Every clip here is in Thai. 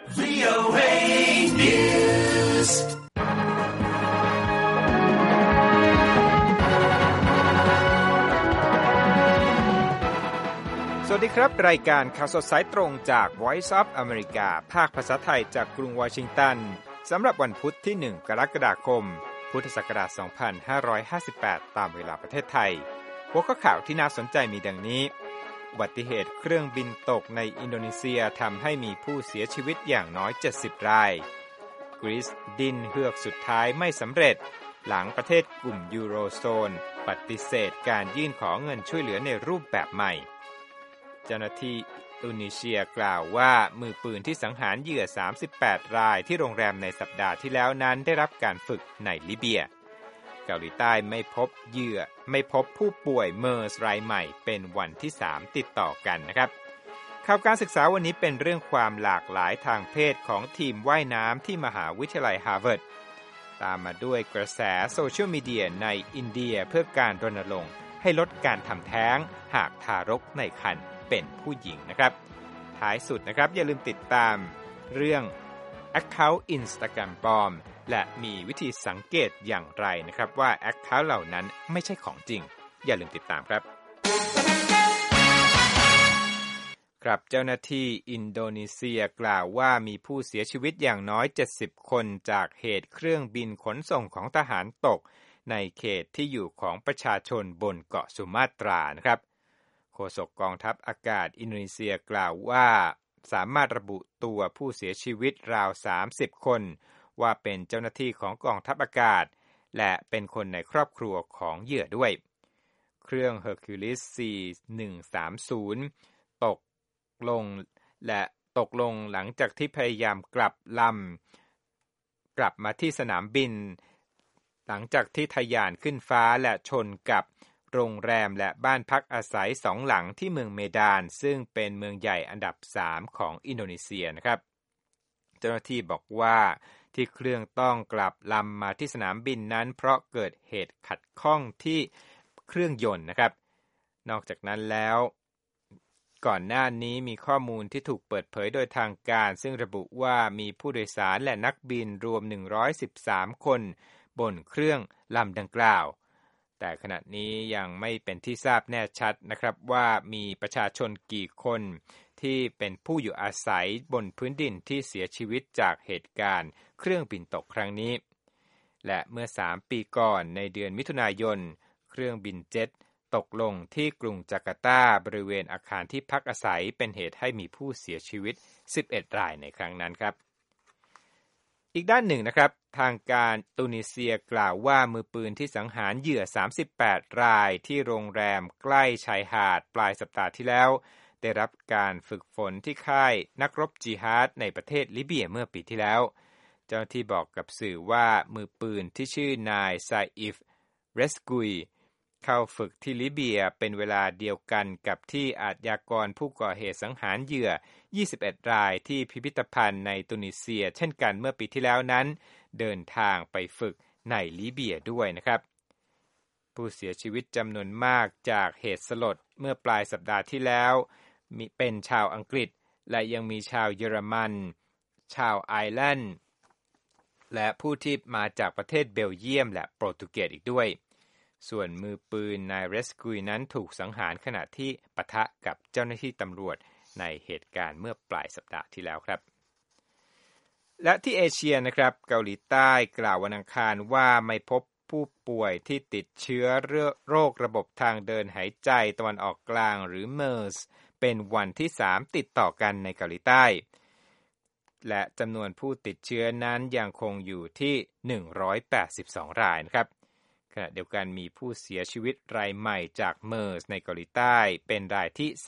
VOA News สวัสดีครับรายการข่าวสดสายตรงจาก Voice of America ภาคภาษาไทยจากกรุงวอชิงตันสำหรับวันพุธที่1กรกฎาคมพุทธศักราช2558ตามเวลาประเทศไทยหัวข้อข่าวที่น่าสนใจมีดังนี้อุบัติเหตุเครื่องบินตกในอินโดนีเซียทำให้มีผู้เสียชีวิตอย่างน้อย70รายกรีซดินเฮือกสุดท้ายไม่สำเร็จหลังประเทศกลุ่มยูโรโซนปฏิเสธการยื่นขอเงินช่วยเหลือในรูปแบบใหม่เจ้าหน้าที่อินโดนีเซียกล่าวว่ามือปืนที่สังหารเหยื่อ38รายที่โรงแรมในสัปดาห์ที่แล้วนั้นได้รับการฝึกในลิเบียเกาหลีใต้ไม่พบผู้ป่วยเมอร์สรายใหม่เป็นวันที่3ติดต่อกันนะครับข่าวการศึกษาวันนี้เป็นเรื่องความหลากหลายทางเพศของทีมว่ายน้ำที่มหาวิทยาลัยฮาร์วาร์ดตามมาด้วยกระแสโซเชียลมีเดียในอินเดียเพื่อการรณรงค์ให้ลดการทำแท้งหากทารกในครรภ์เป็นผู้หญิงนะครับท้ายสุดนะครับอย่าลืมติดตามเรื่อง Account Instagram ปลอมและมีวิธีสังเกตอย่างไรนะครับว่า Account เหล่านั้นไม่ใช่ของจริงอย่าลืมติดตามครับครับเจ้าหน้าที่อินโดนีเซียกล่าวว่ามีผู้เสียชีวิตอย่างน้อย70คนจากเหตุเครื่องบินขนส่งของทหารตกในเขตที่อยู่ของประชาชนบนเกาะสุมาตรานะครับโฆษกกองทัพอากาศอินโดนีเซียกล่าวว่าสามารถระบุตัวผู้เสียชีวิตราว30คนว่าเป็นเจ้าหน้าที่ของกองทัพอากาศและเป็นคนในครอบครัวของเหยื่อด้วยเครื่อง Hercules C130 ตกลงหลังจากที่พยายามกลับมาที่สนามบินหลังจากที่ทะยานขึ้นฟ้าและชนกับโรงแรมและบ้านพักอาศัย2หลังที่เมืองเมดานซึ่งเป็นเมืองใหญ่อันดับ3ของอินโดนีเซียนะครับเจ้าหน้าที่บอกว่าที่เครื่องต้องกลับลำมาที่สนามบินนั้นเพราะเกิดเหตุขัดข้องที่เครื่องยนต์นะครับนอกจากนั้นแล้วก่อนหน้านี้มีข้อมูลที่ถูกเปิดเผยโดยทางการซึ่งระบุว่ามีผู้โดยสารและนักบินรวม113คนบนเครื่องลำดังกล่าวแต่ขณะนี้ยังไม่เป็นที่ทราบแน่ชัดนะครับว่ามีประชาชนกี่คนที่เป็นผู้อยู่อาศัยบนพื้นดินที่เสียชีวิตจากเหตุการณ์เครื่องบินตกครั้งนี้และเมื่อ3ปีก่อนในเดือนมิถุนายนเครื่องบินเจ็ตตกลงที่กรุงจาการ์ตาบริเวณอาคารที่พักอาศัยเป็นเหตุให้มีผู้เสียชีวิต11รายในครั้งนั้นครับอีกด้านหนึ่งนะครับทางการตุนิเซียกล่าวว่ามือปืนที่สังหารเหยื่อ38รายที่โรงแรมใกล้ชายหาดปลายสัปดาห์ที่แล้วได้รับการฝึกฝนที่ค่ายนักรบจิฮาดในประเทศลิเบียเมื่อปีที่แล้วเจ้าหน้าที่บอกกับสื่อว่ามือปืนที่ชื่อนายซาอิฟเรสกุยเข้าฝึกที่ลิเบียเป็นเวลาเดียวกันกับที่อาชญากรผู้ก่อเหตุสังหารเหยื่อ21รายที่พิพิธภัณฑ์ในตุนิเซียเช่นกันเมื่อปีที่แล้วนั้นเดินทางไปฝึกในลิเบียด้วยนะครับผู้เสียชีวิตจำนวนมากจากเหตุสลดเมื่อปลายสัปดาห์ที่แล้วมีเป็นชาวอังกฤษและยังมีชาวเยอรมันชาวไอร์แลนด์และผู้ที่มาจากประเทศเบลเยียมและโปรตุเกสอีกด้วยส่วนมือปืนนายเรสกุยนั้นถูกสังหารขณะที่ปะทะกับเจ้าหน้าที่ตำรวจในเหตุการณ์เมื่อปลายสัปดาห์ที่แล้วครับและที่เอเชียนะครับเกาหลีใต้กล่าววันอังคารว่าไม่พบผู้ป่วยที่ติดเชื้อโรคระบบทางเดินหายใจตะวันออกกลางหรือเมอร์สเป็นวันที่3ติดต่อกันในเกาหลีใต้และจำนวนผู้ติดเชื้อนั้นยังคงอยู่ที่182รายนะครับขณะเดียวกันมีผู้เสียชีวิตรายใหม่จากเมอร์สในเกาหลีใต้เป็นรายที่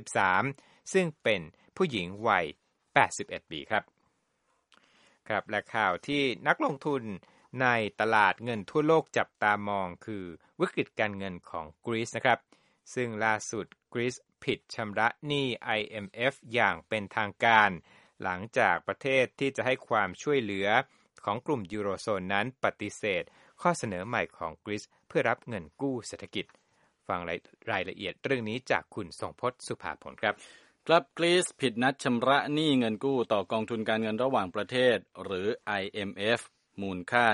33ซึ่งเป็นผู้หญิงวัย81ปีครับและข่าวที่นักลงทุนในตลาดเงินทั่วโลกจับตามองคือวิกฤตการเงินของกรีซนะครับซึ่งล่าสุดกรีซผิดชำระหนี้ IMF อย่างเป็นทางการหลังจากประเทศที่จะให้ความช่วยเหลือของกลุ่มยูโรโซนนั้นปฏิเสธข้อเสนอใหม่ของกรีซเพื่อรับเงินกู้เศรษฐกิจฟังรายละเอียดเรื่องนี้จากคุณทรงพจน์สุภาผลครับครับกรีซผิดนัดชำระหนี้เงินกู้ต่อกองทุนการเงินระหว่างประเทศหรือ IMF มูลค่า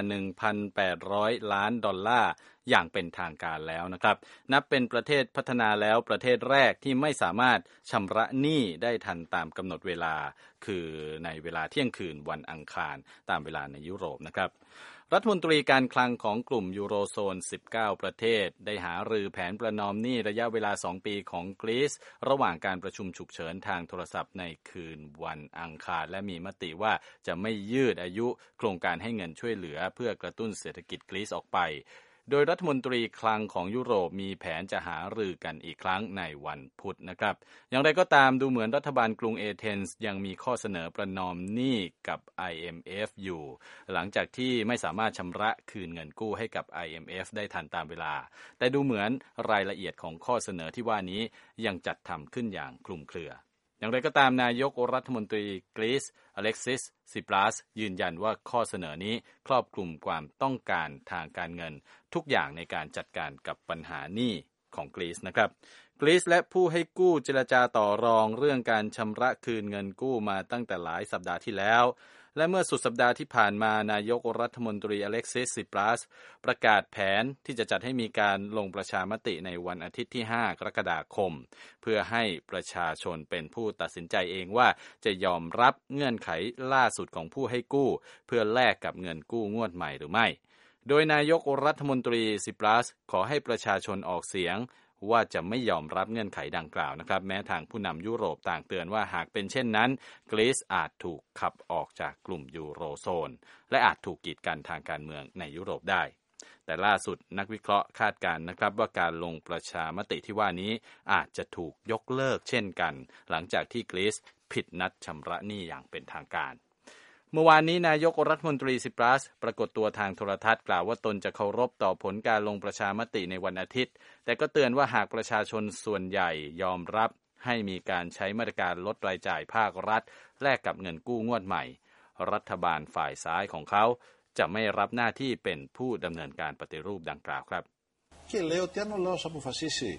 1,800 ล้านดอลลาร์อย่างเป็นทางการแล้วนะครับนับเป็นประเทศพัฒนาแล้วประเทศแรกที่ไม่สามารถชำระหนี้ได้ทันตามกำหนดเวลาคือในเวลาเที่ยงคืนวันอังคารตามเวลาในยุโรปนะครับรัฐมนตรีการคลังของกลุ่มยูโรโซน 19 ประเทศได้หารือแผนประนอมหนี้ระยะเวลา 2 ปีของกรีซระหว่างการประชุมฉุกเฉินทางโทรศัพท์ในคืนวันอังคารและมีมติว่าจะไม่ยืดอายุโครงการให้เงินช่วยเหลือเพื่อกระตุ้นเศรษฐกิจกรีซออกไปโดยรัฐมนตรีคลังของยุโรปมีแผนจะหารือกันอีกครั้งในวันพุธนะครับอย่างไรก็ตามดูเหมือนรัฐบาลกรุงเอเธนส์ยังมีข้อเสนอประนอมหนี้กับ IMF อยู่หลังจากที่ไม่สามารถชำระคืนเงินกู้ให้กับ IMF ได้ทันตามเวลาแต่ดูเหมือนรายละเอียดของข้อเสนอที่ว่านี้ยังจัดทำขึ้นอย่างคลุมเครืออย่างไรก็ตามนายกรัฐมนตรีกรีซอเล็กซิสซิปรัสยืนยันว่าข้อเสนอนี้ครอบคลุมความต้องการทางการเงินทุกอย่างในการจัดการกับปัญหาหนี้ของกรีซนะครับกรีซและผู้ให้กู้เจรจาต่อรองเรื่องการชำระคืนเงินกู้มาตั้งแต่หลายสัปดาห์ที่แล้วและเมื่อสุดสัปดาห์ที่ผ่านมานายกรัฐมนตรีอเล็กซิสซิปรัสประกาศแผนที่จะจัดให้มีการลงประชามติในวันอาทิตย์ที่ 5 กรกฎาคมเพื่อให้ประชาชนเป็นผู้ตัดสินใจเองว่าจะยอมรับเงื่อนไขล่าสุดของผู้ให้กู้เพื่อแลกกับเงินกู้งวดใหม่หรือไม่โดยนายกรัฐมนตรีซิปรัสขอให้ประชาชนออกเสียงว่าจะไม่ยอมรับเงื่อนไขดังกล่าวนะครับแม้ทางผู้นำยุโรปต่างเตือนว่าหากเป็นเช่นนั้นกรีซอาจถูกขับออกจากกลุ่มยูโรโซนและอาจถูกกีดกันทางการเมืองในยุโรปได้แต่ล่าสุดนักวิเคราะห์คาดการณ์นะครับว่าการลงประชามติที่ว่านี้อาจจะถูกยกเลิกเช่นกันหลังจากที่กรีซผิดนัดชำระหนี้อย่างเป็นทางการเมื่อวานนี้นายกรัฐมนตรีซิปรัสปรากฏตัวทางโทรทัศน์กล่าวว่าตนจะเคารพต่อผลการลงประชามติในวันอาทิตย์แต่ก็เตือนว่าหากประชาชนส่วนใหญ่ยอมรับให้มีการใช้มาตรการลดรายจ่ายภาครัฐแลกกับเงินกู้งวดใหม่รัฐบาลฝ่ายซ้ายของเขาจะไม่รับหน้าที่เป็นผู้ดำเนินการปฏิรูปดังกล่าวครับ Και λέω ότι αν ο λαός αποφασίσει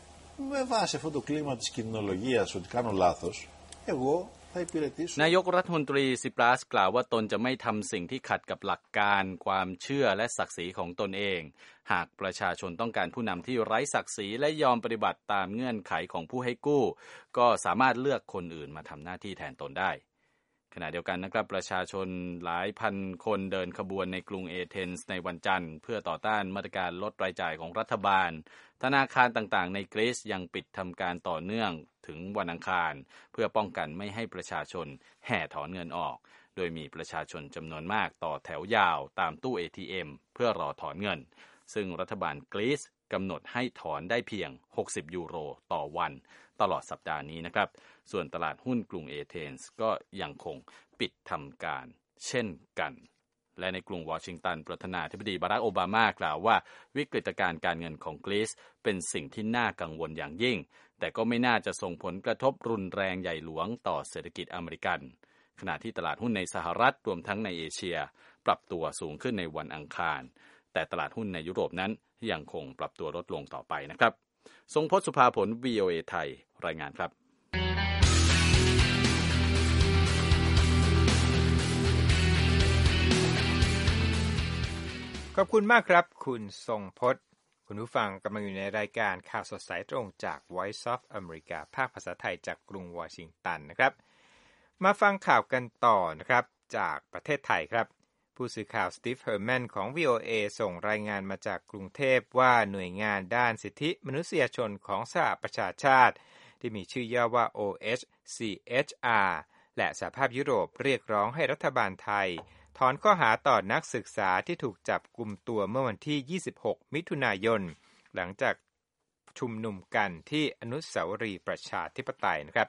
με βάση αυτό το κλίμα της κοινωνολογίας ότι κάνω λάθος, εγώนายกรัฐมนตรีซิปรัสกล่าวว่าตนจะไม่ทำสิ่งที่ขัดกับหลักการความเชื่อและศักดิ์ศรีของตนเองหากประชาชนต้องการผู้นำที่ไร้ศักดิ์ศรีและยอมปฏิบัติตามเงื่อนไขของผู้ให้กู้ก็สามารถเลือกคนอื่นมาทำหน้าที่แทนตนได้ขณะเดียวกันนะครับประชาชนหลายพันคนเดินขบวนในกรุงเอเธนส์ในวันจันทร์เพื่อต่อต้านมาตรการลดรายจ่ายของรัฐบาลธนาคารต่างๆในกรีซยังปิดทำการต่อเนื่องถึงวันอังคารเพื่อป้องกันไม่ให้ประชาชนแห่ถอนเงินออกโดยมีประชาชนจำนวนมากต่อแถวยาวตามตู้ ATM เพื่อรอถอนเงินซึ่งรัฐบาลกรีซกำหนดให้ถอนได้เพียง60ยูโรต่อวันตลอดสัปดาห์นี้นะครับส่วนตลาดหุ้นกรุงเอเธนส์ก็ยังคงปิดทำการเช่นกันและในกรุงวอชิงตันประธานาธิบดีบารักโอบามากล่าวว่าวิกฤตการณ์การเงินของกรีซเป็นสิ่งที่น่ากังวลอย่างยิ่งแต่ก็ไม่น่าจะส่งผลกระทบรุนแรงใหญ่หลวงต่อเศรษฐกิจอเมริกันขณะที่ตลาดหุ้นในสหรัฐรวมทั้งในเอเชียปรับตัวสูงขึ้นในวันอังคารแต่ตลาดหุ้นในยุโรปนั้นยังคงปรับตัวลดลงต่อไปนะครับทรงพจน์สุภาผล VOA ไทยรายงานครับขอบคุณมากครับคุณทรงพจน์คุณผู้ฟังกำลังอยู่ในรายการข่าวสดสายตรงจาก Voice of America ภาคภาษาไทยจากกรุงวอชิงตันนะครับมาฟังข่าวกันต่อนะครับจากประเทศไทยครับผู้สื่อข่าวสตีฟเฮอร์แมนของ VOA ส่งรายงานมาจากกรุงเทพว่าหน่วยงานด้านสิทธิมนุษยชนของสหประชาชาติที่มีชื่อย่อว่า OHCHR และสหภาพยุโรปเรียกร้องให้รัฐบาลไทยถอนข้อหาต่อนักศึกษาที่ถูกจับกุมตัวเมื่อวันที่26มิถุนายนหลังจากชุมนุมกันที่อนุสาวรีย์ประชาธิปไตยนะครับ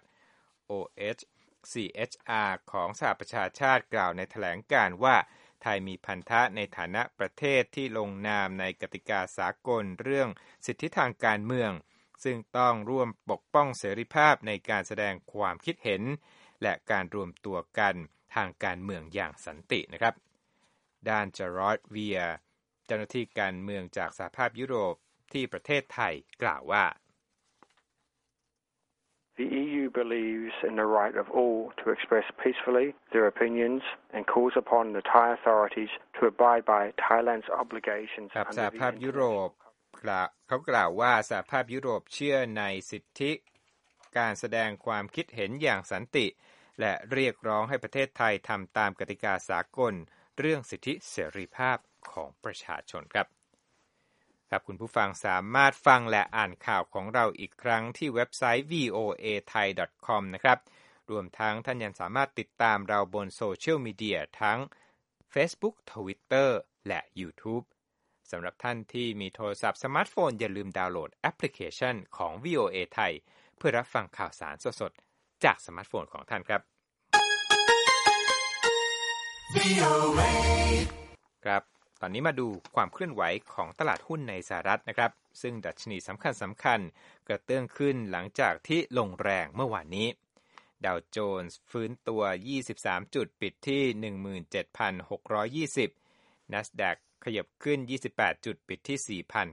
OHCHR ของสหประชาชาติกล่าวในแถลงการณ์ว่าไทยมีพันธะในฐานะประเทศที่ลงนามในกติกาสากลเรื่องสิทธิทางการเมืองซึ่งต้องร่วมปกป้องเสรีภาพในการแสดงความคิดเห็นและการรวมตัวกันทางการเมืองอย่างสันตินะครับด้านจารอดเวียเจ้าหน้าที่การเมืองจากสหภาพยุโรปที่ประเทศไทยกล่าวว่า The EU believes in the right of all to express peacefully their opinions and calls upon the Thai authorities to abide by Thailand's obligations ครับ under สห the ภาพยุโรปเขากล่าวว่าสหภาพยุโรปเชื่อในสิทธิการแสดงความคิดเห็นอย่างสันติและเรียกร้องให้ประเทศไทยทำตามกติกาสากลเรื่องสิทธิเสรีภาพของประชาชนครับคุณผู้ฟังสามารถฟังและอ่านข่าวของเราอีกครั้งที่เว็บไซต์ voathai.com นะครับรวมทั้งท่านยังสามารถติดตามเราบนโซเชียลมีเดียทั้ง Facebook Twitter และ YouTube สำหรับท่านที่มีโทรศัพท์สมาร์ทโฟนอย่าลืมดาวน์โหลดแอปพลิเคชันของ VOA ไทยเพื่อรับฟังข่าวสารสดๆจากสมาร์ทโฟนของท่านครับครับตอนนี้มาดูความเคลื่อนไหวของตลาดหุ้นในสหรัฐนะครับซึ่งดัชนีสำคัญกระเตื้องขึ้นหลังจากที่ลงแรงเมื่อวานนี้ดาวโจนส์ฟื้นตัว23จุดปิดที่ 17,620 NASDAQ ขยับขึ้น28จุดปิดที่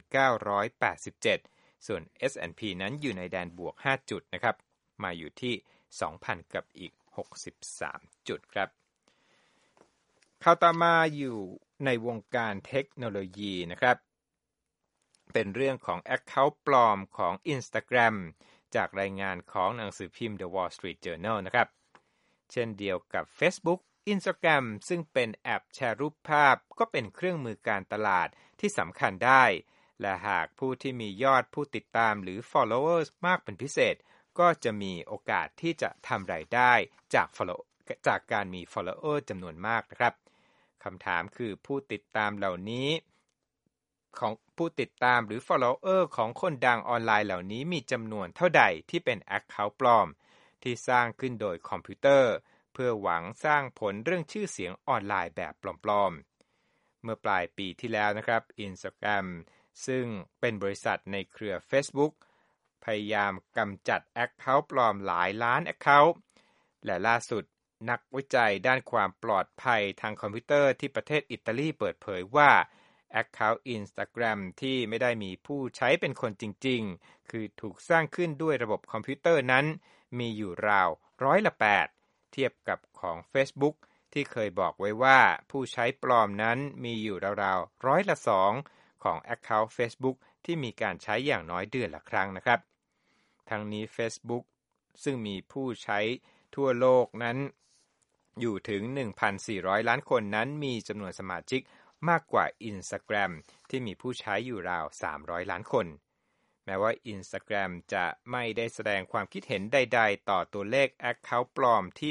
4,987 ส่วน S&P นั้นอยู่ในแดนบวก5จุดนะครับมาอยู่ที่ 2,000 กับอีก63จุดครับข่าวต่อมาอยู่ในวงการเทคโนโลยีนะครับเป็นเรื่องของ Account ปลอมของ Instagram จากรายงานของหนังสือพิมพ์ The Wall Street Journal นะครับเช่นเดียวกับ Facebook Instagram ซึ่งเป็นแอปแชร์รูปภาพก็เป็นเครื่องมือการตลาดที่สำคัญได้และหากผู้ที่มียอดผู้ติดตามหรือ followers มากเป็นพิเศษก็จะมีโอกาสที่จะทำรายได้จากการมี follower จำนวนมากนะครับคำถามคือผู้ติดตามเหล่านี้ของผู้ติดตามหรือ follower ของคนดังออนไลน์เหล่านี้มีจำนวนเท่าใดที่เป็น account ปลอมที่สร้างขึ้นโดยคอมพิวเตอร์เพื่อหวังสร้างผลเรื่องชื่อเสียงออนไลน์แบบปลอมๆเมื่อปลายปีที่แล้วนะครับ Instagram ซึ่งเป็นบริษัทในเครือ Facebook พยายามกำจัด account ปลอมหลายล้าน account และล่าสุดนักวิจัยด้านความปลอดภัยทางคอมพิวเตอร์ที่ประเทศอิตาลีเปิดเผยว่า Account Instagram ที่ไม่ได้มีผู้ใช้เป็นคนจริงๆคือถูกสร้างขึ้นด้วยระบบคอมพิวเตอร์นั้นมีอยู่ราว8%เทียบกับของ Facebook ที่เคยบอกไว้ว่าผู้ใช้ปลอมนั้นมีอยู่ราวๆ2%ของ Account Facebook ที่มีการใช้อย่างน้อยเดือนละครั้งนะครับทั้งนี้ Facebook ซึ่งมีผู้ใช้ทั่วโลกนั้นอยู่ถึง 1,400 ล้านคนนั้นมีจำนวนสมาชิกมากกว่า Instagram ที่มีผู้ใช้อยู่ราว300ล้านคนแม้ว่า Instagram จะไม่ได้แสดงความคิดเห็นใดๆต่อตัวเลข Account ปลอมที่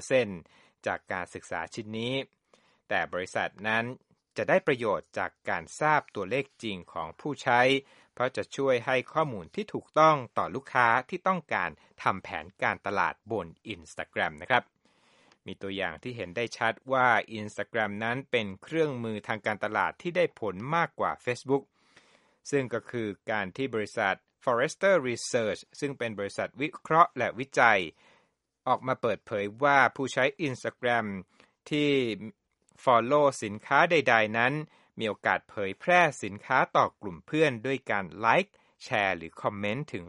8% จากการศึกษาชิ้นนี้แต่บริษัทนั้นจะได้ประโยชน์จากการทราบตัวเลขจริงของผู้ใช้เพราะจะช่วยให้ข้อมูลที่ถูกต้องต่อลูกค้าที่ต้องการทำแผนการตลาดบน Instagram นะครับมีตัวอย่างที่เห็นได้ชัดว่า Instagram นั้นเป็นเครื่องมือทางการตลาดที่ได้ผลมากกว่า Facebook ซึ่งก็คือการที่บริษัท Forrester Research ซึ่งเป็นบริษัทวิเคราะห์และวิจัยออกมาเปิดเผยว่าผู้ใช้ Instagram ที่ follow สินค้าใดๆนั้นมีโอกาสเผยแพร่สินค้าต่อกลุ่มเพื่อนด้วยการไลค์แชร์หรือคอมเมนต์ถึง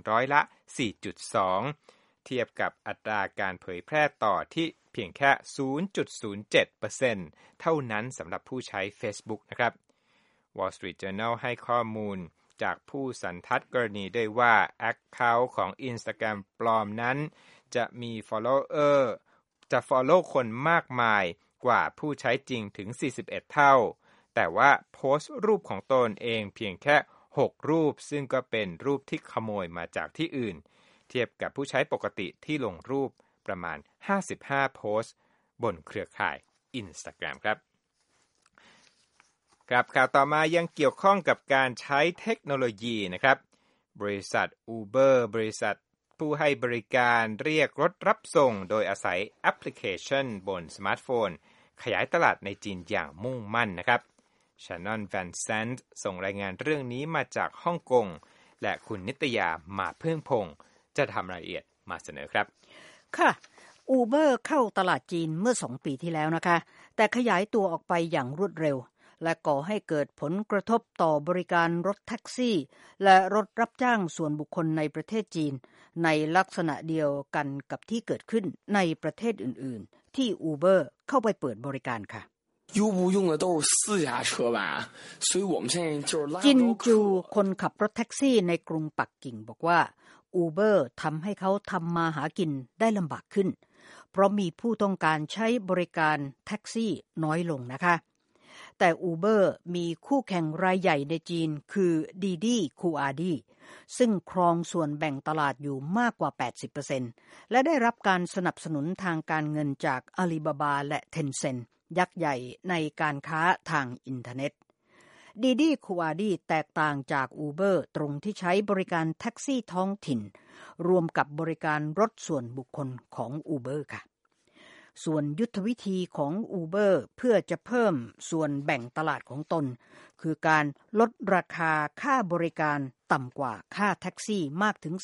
4.2%เทียบกับอัตราการเผยแพร่ต่อที่เพียงแค่ 0.07% เท่านั้นสำหรับผู้ใช้ Facebook นะครับ Wall Street Journal ให้ข้อมูลจากผู้สันทัดกรณีด้วยว่า Account ของ Instagram ปลอมนั้นจะมี follow คนมากมายกว่าผู้ใช้จริงถึง41เท่าแต่ว่าโพสต์รูปของตนเองเพียงแค่6รูปซึ่งก็เป็นรูปที่ขโมยมาจากที่อื่นเทียบกับผู้ใช้ปกติที่ลงรูปประมาณ55โพสต์บนเครือข่าย Instagram ครับข่าวต่อมายังเกี่ยวข้องกับการใช้เทคโนโลยีนะครับบริษัท Uber บริษัทผู้ให้บริการเรียกรถรับส่งโดยอาศัยแอปพลิเคชันบนสมาร์ทโฟนขยายตลาดในจีนอย่างมุ่งมั่นนะครับ Shannon Van Sant ส่งรายงานเรื่องนี้มาจากฮ่องกงและคุณนิตยามาพึ่งพงษ์จะทำรายละเอียดมาเสนอครับค่ะ Uber เข้าตลาดจีนเมื่อ2ปีที่แล้วนะคะแต่ขยายตัวออกไปอย่างรวดเร็วและก่อให้เกิดผลกระทบต่อบริการรถแท็กซี่และรถรับจ้างส่วนบุคคลในประเทศจีนในลักษณะเดียวกันกับที่เกิดขึ้นในประเทศอื่นๆที่ Uber เข้าไปเปิดบริการค่ะ用不用的都是私家车吧，所以我们现在就是拉จินจูคนขับรถแท็กซี่ในกรุงปักกิ่งบอกว่า Uber ทำให้เขาทำมาหากินได้ลำบากขึ้นเพราะมีผู้ต้องการใช้บริการแท็กซี่น้อยลงนะคะแต่ Uber มีคู่แข่งรายใหญ่ในจีนคือ Didi Kuadi ซึ่งครองส่วนแบ่งตลาดอยู่มากกว่า 80% และได้รับการสนับสนุนทางการเงินจาก Alibaba และ Tencent ยักษ์ใหญ่ในการค้าทางอินเทอร์เน็ต Didi Kuadi แตกต่างจาก Uber ตรงที่ใช้บริการแท็กซี่ท้องถิ่นรวมกับบริการรถส่วนบุคคลของ Uber ค่ะส่วนยุทธวิธีของ Uber เพื่อจะเพิ่มส่วนแบ่งตลาดของตนคือการลดราคาค่าบริการต่ำกว่าค่าแท็กซี่มากถึง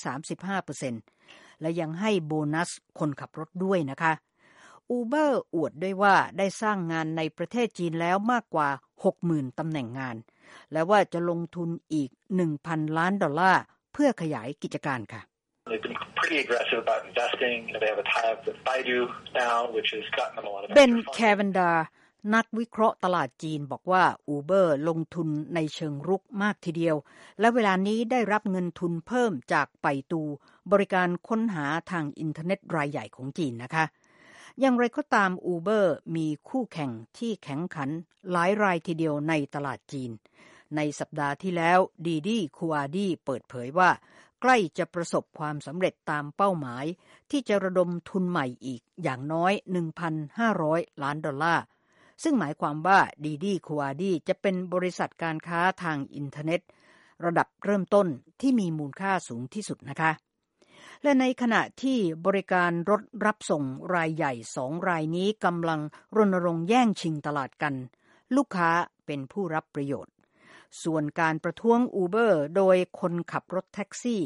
35% และยังให้โบนัสคนขับรถด้วยนะคะ Uber อวดด้วยว่าได้สร้างงานในประเทศจีนแล้วมากกว่า 60,000 ตำแหน่งงานและว่าจะลงทุนอีก $1,000 ล้านเพื่อขยายกิจการค่ะ They've been pretty aggressive about investing. They have a tie-up with Baidu now, which has gotten them a lot of extra funding. เบน แคเวนดาร์นักวิเคราะห์ตลาดจีนบอกว่า Uber ลงทุนในเชิงรุกมากทีเดียวและเวลานี้ได้รับเงินทุนเพิ่มจากไปตูบริการค้นหาทางอินเทอร์เน็ตรายใหญ่ของจีนนะคะอย่างไรก็ตาม Uber มีคู่แข่งที่แข็งขันหลายรายทีเดียวในตลาดจีนในสัปดาห์ที่แล้ว Didi Kuadi เปิดเผยว่าใกล้จะประสบความสำเร็จตามเป้าหมายที่จะระดมทุนใหม่อีกอย่างน้อย $1,500 ล้านซึ่งหมายความว่า Didi Kuadi จะเป็นบริษัทการค้าทางอินเทอร์เน็ตระดับเริ่มต้นที่มีมูลค่าสูงที่สุดนะคะและในขณะที่บริการรถรับส่งรายใหญ่2รายนี้กำลังรณรงค์แย่งชิงตลาดกันลูกค้าเป็นผู้รับประโยชน์ส่วนการประท้วง Uber โดยคนขับรถแท็กซี่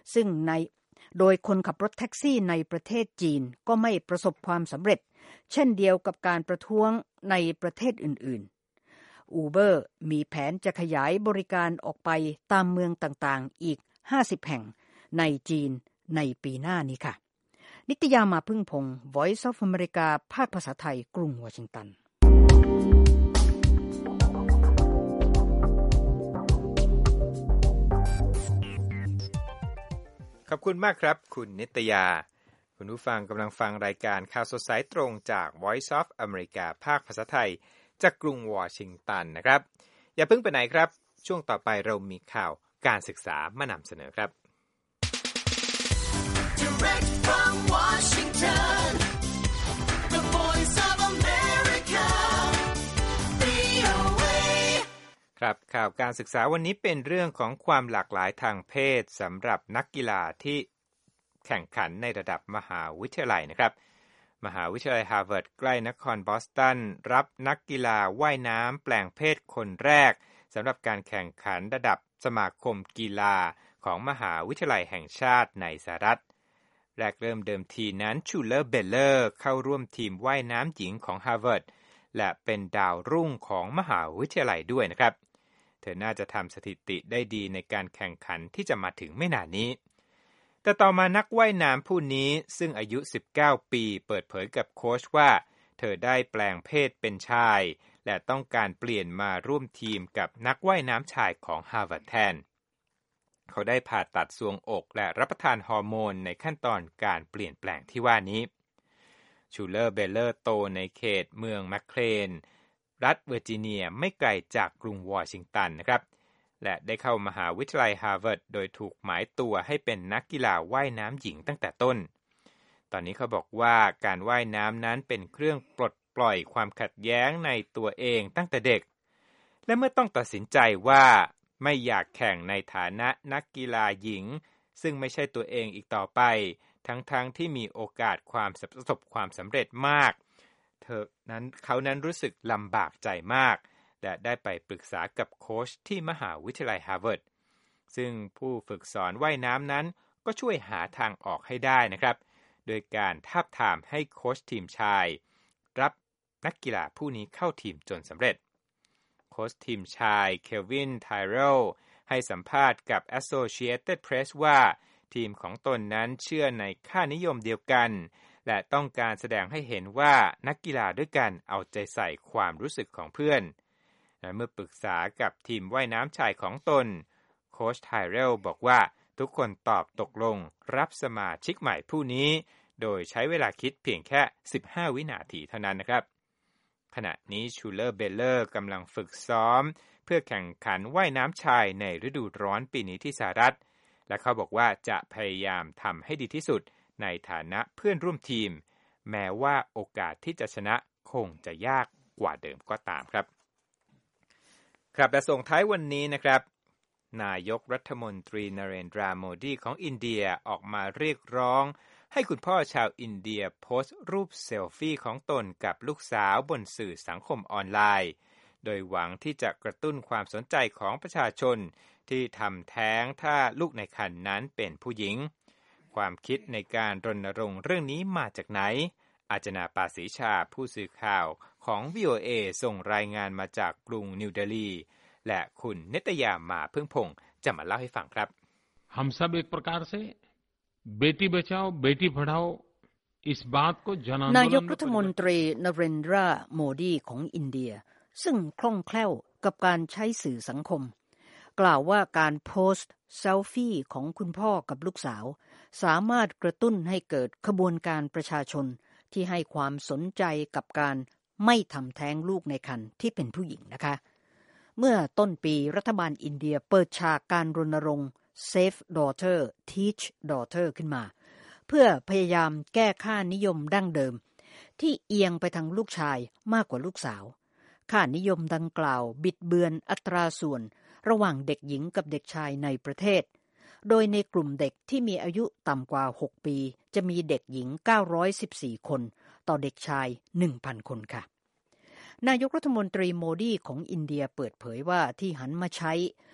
ในประเทศจีนก็ไม่ประสบความสำเร็จเช่นเดียวกับการประท้วงในประเทศอื่นๆ Uber มีแผนจะขยายบริการออกไปตามเมืองต่างๆอีก50แห่งในจีนในปีหน้านี้ค่ะนิตยามาพึ่งพงศ์ Voice of America ภาคภาษาไทยกรุงวอชิงตันขอบคุณมากครับคุณนิตยาคุณผู้ฟังกำลังฟังรายการข่าวสดสายตรงจาก Voice of America ภาคภาษาไทยจากกรุงวอชิงตันนะครับอย่าเพิ่งไปไหนครับช่วงต่อไปเรามีข่าวการศึกษามานำเสนอครับ Direct from Washington, the Voice of America, VOA ครับข่าวการศึกษาวันนี้เป็นเรื่องของความหลากหลายทางเพศสำหรับนักกีฬาที่แข่งขันในระดับมหาวิทยาลัยนะครับมหาวิทยาลัยฮาร์วาร์ดใกล้นครบอสตันรับนักกีฬาว่ายน้ำแปลงเพศคนแรกสำหรับการแข่งขันระดับสมาคมกีฬาของมหาวิทยาลัยแห่งชาติในสหรัฐแรกเริ่มเดิมทีนั้นชูเลอร์เบลเลอร์เข้าร่วมทีมว่ายน้ำหญิงของฮาร์วาร์ดและเป็นดาวรุ่งของมหาวิทยาลัยด้วยนะครับเธอน่าจะทำสถิติได้ดีในการแข่งขันที่จะมาถึงไม่นานนี้แต่ต่อมานักว่ายน้ำผู้นี้ซึ่งอายุ19ปีเปิดเผยกับโค้ชว่าเธอได้แปลงเพศเป็นชายและต้องการเปลี่ยนมาร่วมทีมกับนักว่ายน้ำชายของฮาร์วาร์ดแทนเขาได้ผ่าตัดทรวงอกและรับประทานฮอร์โมนในขั้นตอนการเปลี่ยนแปลงที่ว่านี้ชูเลอร์เบลเลอร์โตในเขตเมืองแมคเคลนรัฐเวอร์จิเนียไม่ไกลจากกรุงวอชิงตันนะครับและได้เข้ามหาวิทยาลัยฮาร์วาร์ดโดยถูกหมายตัวให้เป็นนักกีฬาว่ายน้ำหญิงตั้งแต่ต้นตอนนี้เขาบอกว่าการว่ายน้ำนั้นเป็นเครื่องปลดปล่อยความขัดแย้งในตัวเองตั้งแต่เด็กและเมื่อต้องตัดสินใจว่าไม่อยากแข่งในฐานะนักกีฬาหญิงซึ่งไม่ใช่ตัวเองอีกต่อไปทั้งที่มีโอกาสประสบความสำเร็จมากเขานั้นรู้สึกลำบากใจมากและได้ไปปรึกษากับโค้ชที่มหาวิทยาลัยฮาร์วาร์ดซึ่งผู้ฝึกสอนว่ายน้ำนั้นก็ช่วยหาทางออกให้ได้นะครับโดยการทาบทามให้โค้ชทีมชายรับนักกีฬาผู้นี้เข้าทีมจนสำเร็จโค้ชทีมชายเคลวินไทเรลให้สัมภาษณ์กับ Associated Press ว่าทีมของตนนั้นเชื่อในค่านิยมเดียวกันและต้องการแสดงให้เห็นว่านักกีฬาด้วยกันเอาใจใส่ความรู้สึกของเพื่อนและเมื่อปรึกษากับทีมว่ายน้ำชายของตนโค้ชไทเรลบอกว่าทุกคนตอบตกลงรับสมาชิกใหม่ผู้นี้โดยใช้เวลาคิดเพียงแค่15วินาทีเท่านั้นนะครับขณะนี้ชูเลอร์เบลเลอร์กำลังฝึกซ้อมเพื่อแข่งขันว่ายน้ำชายในฤดูร้อนปีนี้ที่สหรัฐและเขาบอกว่าจะพยายามทำให้ดีที่สุดในฐานะเพื่อนร่วมทีมแม้ว่าโอกาสที่จะชนะคงจะยากกว่าเดิมก็ตามครับครับและส่งท้ายวันนี้นะครับนายกรัฐมนตรีนเรนทราโมดีของอินเดียออกมาเรียกร้องให้คุณพ่อชาวอินเดียโพสต์รูปเซลฟี่ของตนกับลูกสาวบนสื่อสังคมออนไลน์โดยหวังที่จะกระตุ้นความสนใจของประชาชนที่ทำแท้งถ้าลูกในครรภ์นั้นเป็นผู้หญิงความคิดในการรณรงค์เรื่องนี้มาจากไหนอาจนาปาศรีชาผู้สื่อข่าวของ VOA ส่งรายงานมาจากกรุงนิวเดลีและคุณนิตยามาพึ่งพงษ์จะมาเล่าให้ฟังครับ हम सब एक प्रकार से बेटी बचाओ बेटी पढ़ाओ इस बात को जन आंदोलन นายกรัฐมนตรีนเรนทราโมดีของอินเดียซึ่งคล่องแคล่วกับการใช้สื่อสังคมกล่าวว่าการโพสต์เซลฟี่ของคุณพ่อกับลูกสาวสามารถกระตุ้นให้เกิดขบวนการประชาชนที่ให้ความสนใจกับการไม่ทำแท้งลูกในครรภ์ที่เป็นผู้หญิงนะคะเมื่อต้นปีรัฐบาลอินเดียเปิดฉากการรณรงค์ Save Daughter Teach Daughter ขึ้นมาเพื่อพยายามแก้ค่านิยมดั้งเดิมที่เอียงไปทางลูกชายมากกว่าลูกสาวค่านิยมดังกล่าวบิดเบือนอัตราส่วนระหว่างเด็กหญิงกับเด็กชายในประเทศโดยในกลุ่มเด็กที่มีอายุต่ำกว่า6ปีจะมีเด็กหญิง914คนต่อเด็กชาย 1,000 คนค่ะนายกรัฐมนตรีโมดีของอินเดียเปิดเผยว่าที่หันมาใช้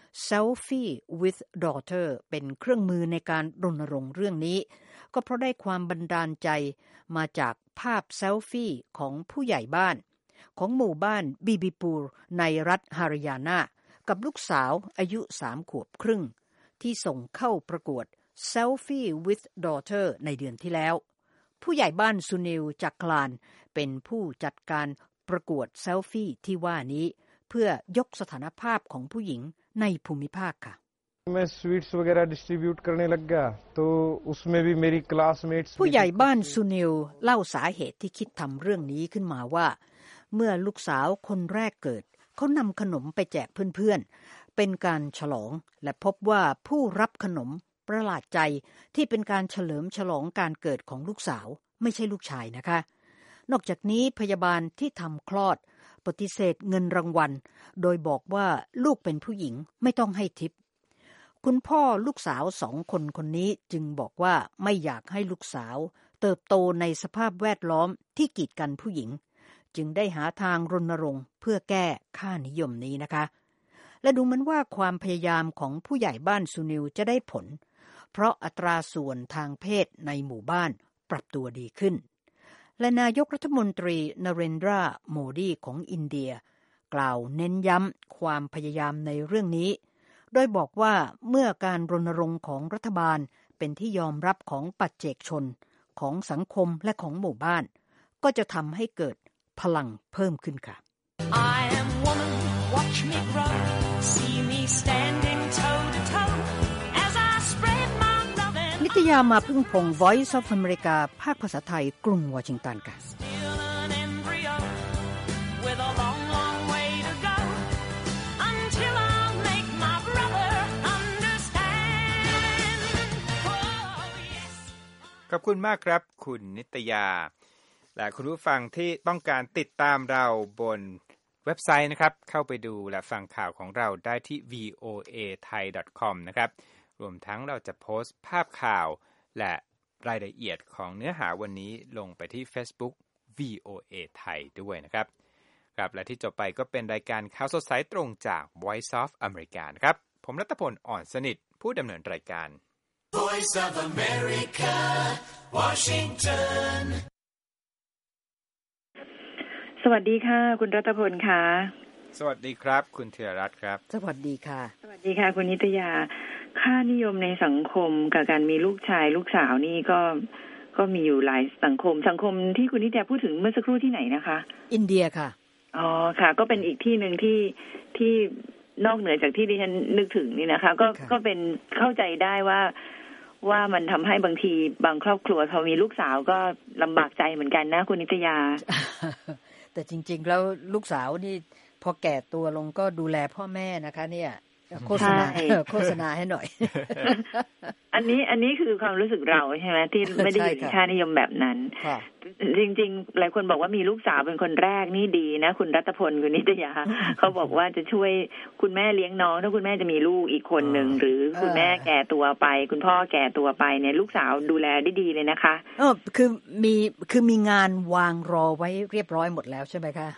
Selfie with Daughter เป็นเครื่องมือในการรณรงค์เรื่องนี้ก็เพราะได้ความบันดาลใจมาจากภาพเซลฟี่ของผู้ใหญ่บ้านของหมู่บ้านบีบีปูร์ในรัฐฮาริยานากับลูกสาวอายุ3 ขวบครึ่งที่ส่งเข้าประกวด Selfie with Daughter ในเดือนที่แล้วผู้ใหญ่บ้านสุนิลจักรลานเป็นผู้จัดการประกวดเซลฟี่ที่ว่านี้เพื่อยกสถานภาพของผู้หญิงในภูมิภาคค่ะ मैं स्वीट्स वगैरह डिस्ट्रीब्यूट करने लग गया तो उसमें भी मेरी classmates ผู้ใหญ่บ้านสุนิลเล่าสาเหตุที่คิดทำเรื่องนี้ขึ้นมาว่าเมื่อลูกสาวคนแรกเกิดเขานำขนมไปแจกเพื่อนๆเป็นการฉลองและพบว่าผู้รับขนมประหลาดใจที่เป็นการเฉลิมฉลองการเกิดของลูกสาวไม่ใช่ลูกชายนะคะนอกจากนี้พยาบาลที่ทำคลอดปฏิเสธเงินรางวัลโดยบอกว่าลูกเป็นผู้หญิงไม่ต้องให้ทิปคุณพ่อลูกสาว2 คนนี้จึงบอกว่าไม่อยากให้ลูกสาวเติบโตในสภาพแวดล้อมที่กีดกันผู้หญิงจึงได้หาทางรณรงค์เพื่อแก้ค่านิยมนี้นะคะและดูเหมือนว่าความพยายามของผู้ใหญ่บ้านสุนิลจะได้ผลเพราะอัตราส่วนทางเพศในหมู่บ้านปรับตัวดีขึ้นและนายกรัฐมนตรีนเรนทราโมดีของอินเดียกล่าวเน้นย้ำความพยายามในเรื่องนี้โดยบอกว่าเมื่อการรณรงค์ของรัฐบาลเป็นที่ยอมรับของปัจเจกชนของสังคมและของหมู่บ้านก็จะทำให้เกิดพลังเพิ่มขึ้นค่ะ I am woman, watch me grow, see me standing toe to toe as I spread my love and นิตยามาพึ่งพงษ์ Voice of America ภาคภาษาไทยกรุงวอชิงตันค่ะ still an embryo with a long, long way to go until I'll make my brother understand. Oh, yes. ขอบคุณมากครับคุณนิตยาและคุณผู้ฟังที่ต้องการติดตามเราบนเว็บไซต์นะครับเข้าไปดูและฟังข่าวของเราได้ที่ voathai.com นะครับรวมทั้งเราจะโพสต์ภาพข่าวและรายละเอียดของเนื้อหาวันนี้ลงไปที่ Facebook VOA ไทยด้วยนะครับครับและที่จบไปก็เป็นรายการข่าวสดสายตรงจาก Voice of America นะครับผมรัตพลอ่อนสนิทผู้ดำเนินรายการ Voice of America, Washington. สวัสดีค่ะคุณรัตพลค่ะสวัสดีครับคุณธีรรัตน์ครับสวัสดีค่ะสวัสดีค่ะคุณนิตยาค่านิยมในสังคมกับการมีลูกชายลูกสาวนี่ก็มีอยู่หลายสังคมที่คุณนิตยาพูดถึงเมื่อสักครู่ที่ไหนนะคะอินเดียค่ะอ๋อค่ะก็เป็นอีกที่นึงที่นอกเหนือจากที่ดิฉันนึกถึงนี่นะคะก็เป็นเข้าใจได้ว่ามันทำให้บางทีบางครอบครัวพอมีลูกสาวก็ลำบากใจเหมือนกันนะคุณนิตยาแต่จริงๆแล้วลูกสาวนี่พอแก่ตัวลงก็ดูแลพ่อแม่นะคะเนี่ยโฆษณาให้หน่อยอันนี้คือความรู้สึกเราใช่ไหมที่ไม่ได้อยู่ในค่านิยมแบบนั้นจริงๆหลายคนบอกว่ามีลูกสาวเป็นคนแรกนี่ดีนะคุณรัตพลคุณนิตยาเขาบอกว่าจะช่วยคุณแม่เลี้ยงน้องถ้าคุณแม่จะมีลูกอีกคนหนึ่งหรือคุณแม่แก่ตัวไปคุณพ่อแก่ตัวไปเนี่ยลูกสาวดูแลได้ดีเลยนะคะคือมีงานวางรอไว้เรียบร้อยหมดแล้วใช่ไหมคะ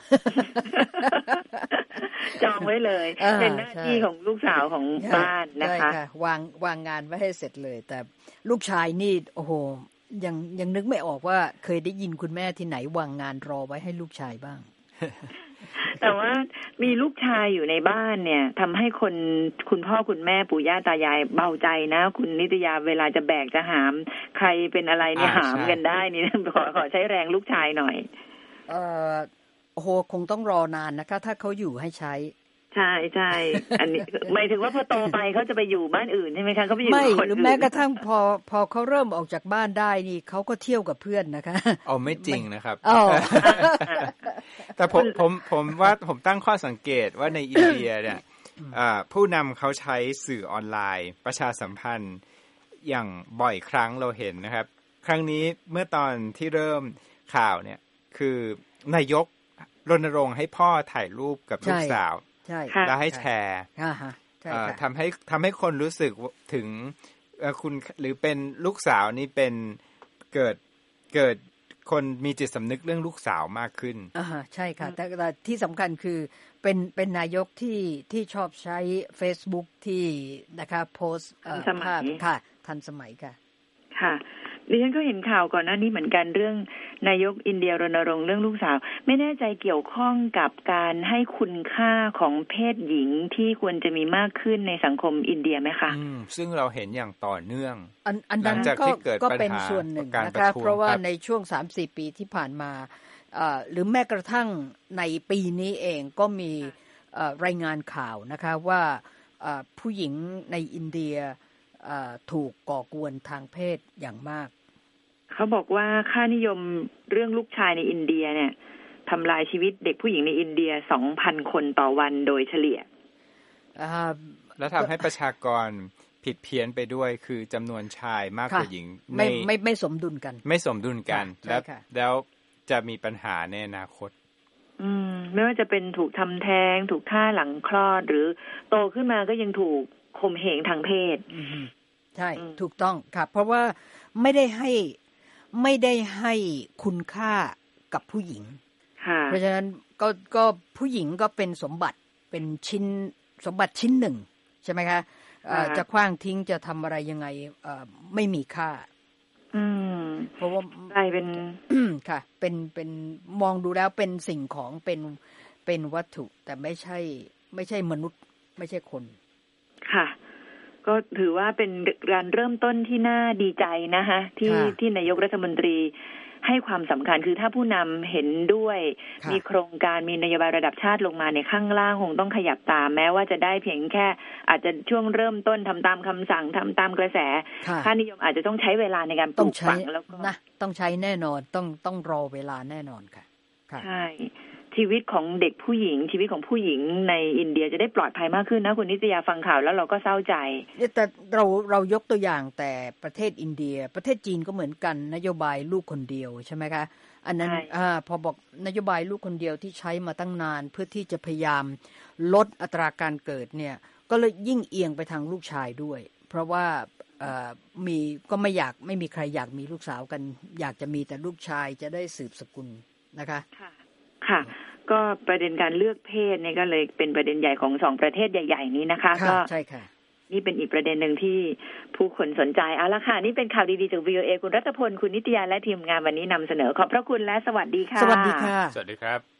จองไว้เลยเป็นหน้าที่ของลูกสาวของบ้านนะคะวางงานไว้ให้เสร็จเลยแต่ลูกชายนี่โอ้โหยังนึกไม่ออกว่าเคยได้ยินคุณแม่ที่ไหนวางงานรอไว้ให้ลูกชายบ้างแต่ว่ามีลูกชายอยู่ในบ้านเนี่ยทำให้คุณพ่อคุณแม่ปู่ย่าตายายเบาใจนะคุณนิตยาเวลาจะแบกจะหามใครเป็นอะไรเนี่ยหามกันได้นี่ขอใช้แรงลูกชายหน่อยโอ้โหคงต้องรอนานนะคะถ้าเขาอยู่ให้ใช้ใช่อันนี้หมายถึงว่าพอโตไปเขาจะไปอยู่บ้านอื่นใช่ไหมคะเขาไปอยู่ไม่หรือแม้กระทั่งพอเขาเริ่มออกจากบ้านได้นี่เขาก็เที่ยวกับเพื่อนนะคะไม่จริงนะครับแต่ผมว่าผมตั้งข้อสังเกตว่าในอินเดียเนี่ยผู้นำเขาใช้สื่อออนไลน์ประชาสัมพันธ์อย่างบ่อยครั้งเราเห็นนะครับครั้งนี้เมื่อตอนที่เริ่มข่าวเนี่ยคือนายกรณรงค์ให้พ่อถ่ายรูปกับลูกสาวแล้วให้แชร์ทำให้คนรู้สึกถึงคุณหรือเป็นลูกสาวนี่เป็นเกิดคนมีจิตสำนึกเรื่องลูกสาวมากขึ้นใช่ค่ะแต่ที่สำคัญคือเป็นนายกที่ชอบใช้ Facebook ที่นะคะโพสต์ภาพค่ะทันสมัยค่ะดิฉันก็เห็นข่าวก่อนหน้านี้เหมือนกันเรื่องนายกอินเดียรณรงค์เรื่องลูกสาวไม่แน่ใจเกี่ยวข้องกับการให้คุณค่าของเพศหญิงที่ควรจะมีมากขึ้นในสังคมอินเดียไหมคะซึ่งเราเห็นอย่างต่อเนื่องอันนั้นก็เป็นส่วนหนึ่งนะคะเพราะว่าในช่วง 3-4 ปีที่ผ่านมาหรือแม้กระทั่งในปีนี้เองก็มีรายงานข่าวนะคะว่าผู้หญิงในอินเดียถูกก่อกวนทางเพศอย่างมากเขาบอกว่าค่านิยมเรื่องลูกชายในอินเดียเนี่ยทำลายชีวิตเด็กผู้หญิงในอินเดีย 2,000 คนต่อวันโดยเฉลี่ยแล้วทำให้ประชากรผิดเพี้ยนไปด้วยคือจำนวนชายมากกว่าหญิงไม่สมดุลกันแล้วจะมีปัญหาในอนาคตไม่ว่าจะเป็นถูกทำแท้งถูกฆ่าหลังคลอดหรือโตขึ้นมาก็ยังถูกข่มเหงทางเพศใช่ถูกต้องค่ะเพราะว่าไม่ได้ให้คุณค่ากับผู้หญิงเพราะฉะนั้นก็ผู้หญิงก็เป็นสมบัติเป็นสมบัติชิ้นหนึ่งใช่ไหมคะจะขว้างทิ้งจะทำอะไรยังไงไม่มีค่าเพราะว่ากลายเป็นค่ะเป็นมองดูแล้วเป็นสิ่งของเป็นวัตถุแต่ไม่ใช่มนุษย์ไม่ใช่คนค่ะก็ถือว่าเป็นการเริ่มต้นที่น่าดีใจนะคะที่นายกรัฐมนตรีให้ความสำคัญคือถ้าผู้นำเห็นด้วยมีโครงการมีนโยบายระดับชาติลงมาในข้างล่างคงต้องขยับตามแม้ว่าจะได้เพียงแค่อาจจะช่วงเริ่มต้นทำตามคำสั่งทำตามกระแสค่านิยมอาจจะต้องใช้เวลาในการปลูกฝังแล้วก็ต้องใช้แน่นอนต้องรอเวลาแน่นอนค่ะใช่ชีวิตของเด็กผู้หญิงชีวิตของผู้หญิงในอินเดียจะได้ปลอดภัยมากขึ้นนะคุณนิตยาฟังข่าวแล้วเราก็เศร้าใจแต่เรายกตัวอย่างแต่ประเทศอินเดียประเทศจีนก็เหมือนกันนโยบายลูกคนเดียวใช่ไหมคะอันนั้นพอบอกนโยบายลูกคนเดียวที่ใช้มาตั้งนานเพื่อที่จะพยายามลดอัตราการเกิดเนี่ยก็เลยยิ่งเอียงไปทางลูกชายด้วยเพราะว่าก็ไม่มีใครอยากมีลูกสาวกันอยากจะมีแต่ลูกชายจะได้สืบสกุลนะคะค่ะก็ประเด็นการเลือกเพศเนี่ยก็เลยเป็นประเด็นใหญ่ของ2ประเทศใหญ่ๆนี้นะคะก็ใช่ค่ะนี่เป็นอีกประเด็นหนึ่งที่ผู้คนสนใจเอาละค่ะนี่เป็นข่าวดีๆจาก VOA คุณรัตพลคุณนิตยาและทีมงานวันนี้นำเสนอขอบพระคุณและสวัสดีค่ะสวัสดีค่ะสวัสดีครับ